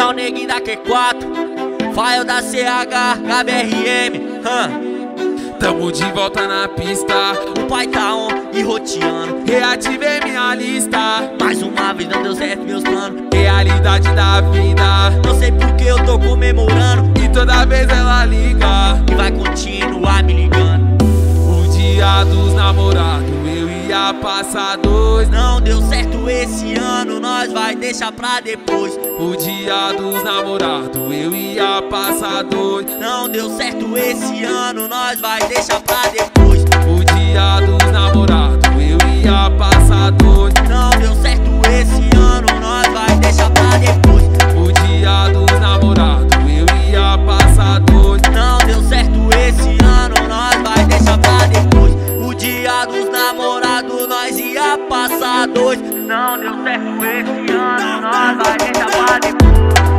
É o neguinho da Q4, Fael da CH, KBRM. Tamo de volta na pista, O pai tá on e roteando. reativei minha lista. Mais uma vez não deu certo meus planos. Realidade da vida, Não sei por que eu tô comemorando. e toda vez ela liga. E vai continuar me ligando. O dia dos namorados eu ia passar dois. Não deu certo esse ano, nós vai deixar pra depois. O dia dos namorados eu ia passar dois. Não deu certo esse ano, nós vai deixar pra depois. O dia dos namorados eu ia passar dois. Não deu certo esse ano, nós vai deixar pra depois. O dia dos namorados eu ia passar dois. Não deu certo esse ano, nós vai deixar pra depois. O dia dos namorados nós ia passar dois. Não deu certo esse ano, nós vai deixar pra depois.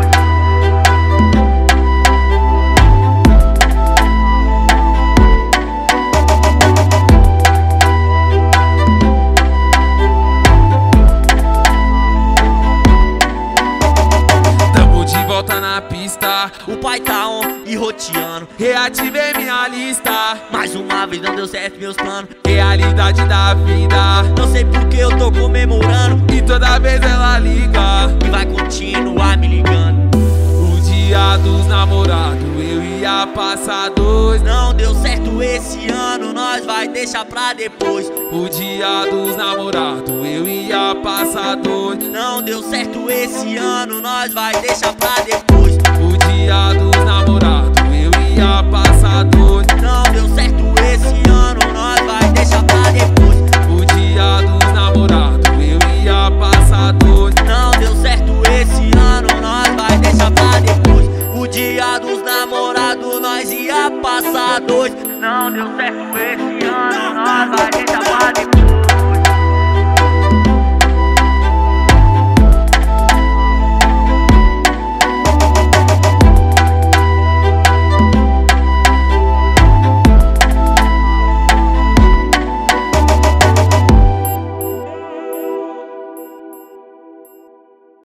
Tamo de volta na pista, O pai tá on e roteando. reativei minha lista. Mais uma vez não deu certo meus planos. Realidade da vida, Não sei por que eu tô comemorando. e toda vez ela liga. E vai continuar me ligando. O dia dos namorados eu ia passar dois. Não deu certo esse ano, nós vai deixar pra depois. O dia dos namorados eu ia passar dois. Não deu certo esse ano, nós vai deixar pra depois. O dia dos namorados eu ia passar dois. Não deu certo esse ano, nós vai deixar pra depois. O dia dos namorados eu ia passar dois. Não deu certo esse ano, nós vai deixar pra depois. O dia dos namorados nós ia passar dois. Não deu certo esse ano, nós vai deixar pra depois.